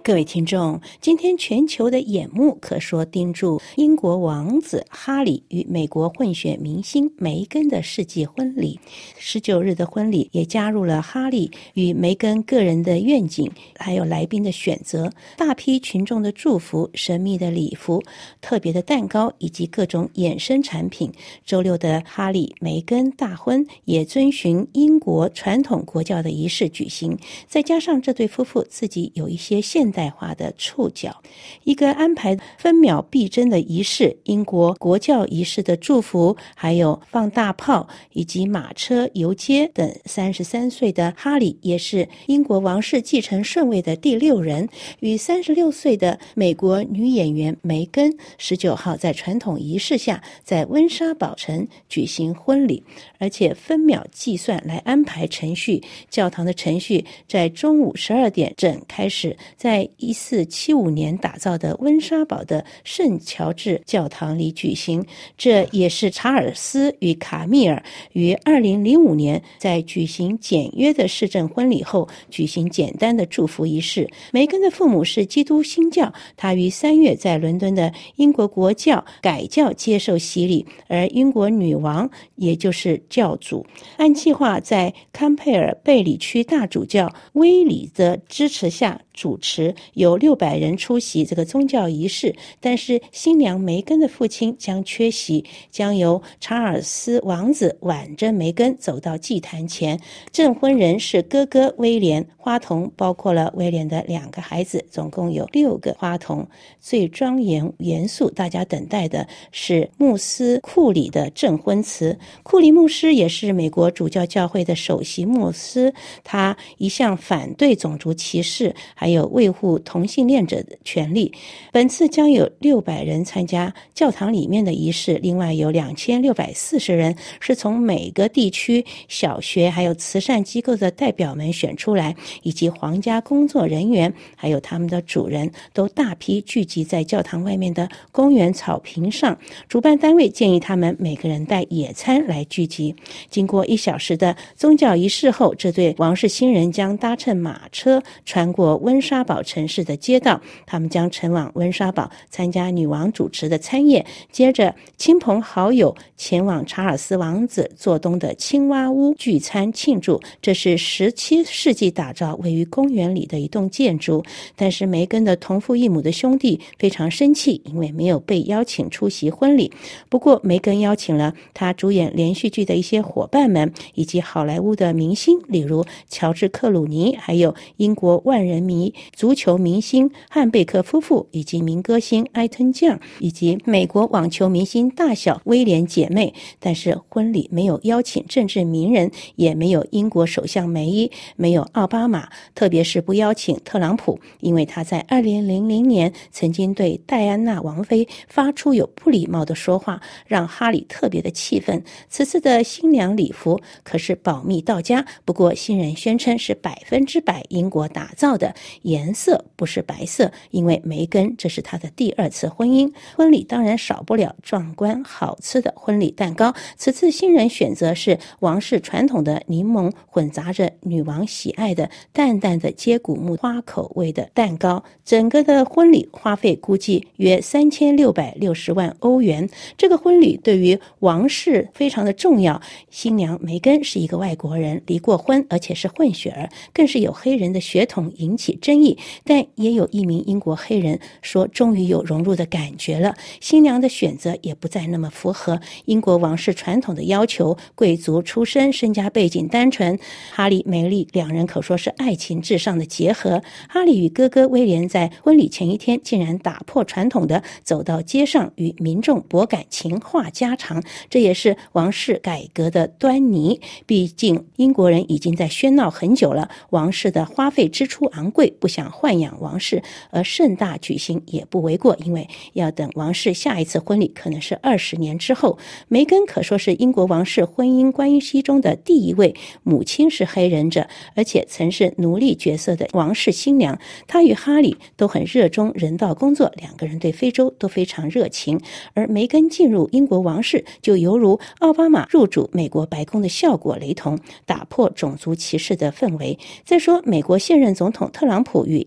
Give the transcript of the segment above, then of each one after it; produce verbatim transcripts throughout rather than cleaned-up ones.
各位听众，今天全球的眼目可说盯住英国王子哈里与美国混血明星梅根的世纪婚礼。十九日的婚礼也加入了哈里与梅根个人的愿景，还有来宾的选择，大批群众的祝福，神秘的礼服，特别的蛋糕以及各种衍生产品。周六的哈里梅根大婚也遵循英国传统国教的仪式举行，再加上这对夫妇自己有一些现代化的触角，一个安排分秒必争的仪式，英国国教仪式的祝福，还有放大炮以及马车游街等。三十三岁的哈里也是英国王室继承顺位的第六人，与三十六岁的美国女演员梅根十九号在传统仪式下在温莎堡城举行婚礼，而且分秒计算来安排程序。教堂的程序在中午十二点整开始，在一四七五年打造的温莎堡的圣乔治教堂里举行。这也是查尔斯与卡米尔于二零零五年在举行简约的市政婚礼后举行简单的祝福仪式。梅根的父母是基督新教，他于三月在伦敦的英国国教改教接受洗礼，而英国女王也就是教主按计划在堪佩尔贝里区大主教威里的支持下主持，有六百人出席这个宗教仪式，但是新娘梅根的父亲将缺席，将由查尔斯王子挽着梅根走到祭坛前。证婚人是哥哥威廉，花童包括了威廉的两个孩子，总共有六个花童。最庄严严肃大家等待的是牧师库里的证婚词。库里牧师也是美国主教教会的首席牧师，他一向反对种族歧视还有维护同性恋者的权利。本次将有六百人参加教堂里面的仪式，另外有两千六百四十人是从每个地区小学还有慈善机构的代表们选出来，以及皇家工作人员还有他们的主人都大批聚集在教堂外面的公园草坪上。主办单位建议他们每个人带野餐来聚集。经过一小时的宗教仪式后，这对王室新人将搭乘马车穿过温莎堡城市的街道，他们将前往温莎堡参加女王主持的餐宴，接着亲朋好友前往查尔斯王子做东的青蛙屋聚餐庆祝。这是十七世纪打造位于公园里的一栋建筑，但是梅根的同父异母的兄弟非常生气，因为没有被邀请出席婚礼。不过梅根邀请了他主演连续剧的一些伙伴们，以及好莱坞的明星，例如乔治克鲁尼，还有英国万人迷足球明星汉贝克夫妇，以及民歌星艾顿酱，以及美国网球明星大小威廉姐妹。但是婚礼没有邀请政治名人，也没有英国首相梅伊，没有奥巴马，特别是不邀请特朗普，因为他在二零零零年曾经对戴安娜王妃发出有不礼貌的说话，让哈里特别的气愤。此次的新娘礼服可是保密到家，不过新人宣称是百分之百英国打造的，颜色不是白色，因为梅根这是她的第二次婚姻。婚礼当然少不了壮观好吃的婚礼蛋糕，此次新人选择是王室传统的柠檬混杂着女王喜爱的淡淡的接骨木花口味的蛋糕。整个的婚礼花费估计约三千六百六十万欧元。这个婚礼对于王室非常的重要，新娘梅根是一个外国人，离过婚，而且是混血儿，更是有黑人的血统，引起争议。但也有一名英国黑人说终于有融入的感觉了，新娘的选择也不再那么符合英国王室传统的要求，贵族出身，身家背景单纯。哈里梅丽两人可说是爱情至上的结合。哈里与哥哥威廉在婚礼前一天竟然打破传统的走到街上与民众博感情话家常，这也是王室改革的端倪。毕竟英国人已经在喧闹很久了，王室的花费支出昂贵，不想豢养王室，而盛大举行也不为过，因为要等王室下一次婚礼可能是二十年之后。梅根可说是英国王室婚姻关系中的第一位母亲是黑人者，而且曾是奴隶角色的王室新娘。她与哈里都很热衷人道工作，两个人对非洲都非常热情。而梅根进入英国王室就犹如奥巴马入主美国白宫的效果雷同，打破种族歧视的氛围。再说美国现任总统特朗普与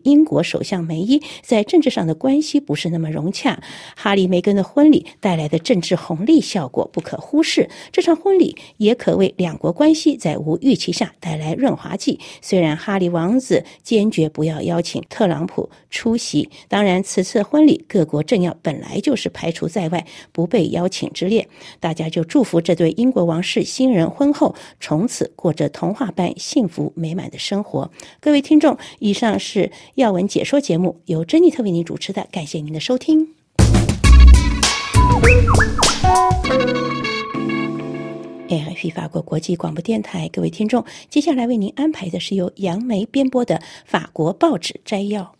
英国首相梅伊在政治上的关系不是那么融洽。哈利梅根的婚礼带来的政治红利效果不可忽视，这场婚礼也可为两国关系在无预期下带来润滑剂。虽然哈利王子坚决不要邀请特朗普出席，当然此次婚礼各国政要本来就是排除在外，不被邀请之列。大家就祝福这对英国王室新人婚后从此过着童话般幸福美满的生活。各位听众，以上是要闻解说节目，由珍妮特为您主持的，感谢您的收听。A F P 法国国际广播电台，各位听众，接下来为您安排的是由杨梅编播的法国报纸摘要。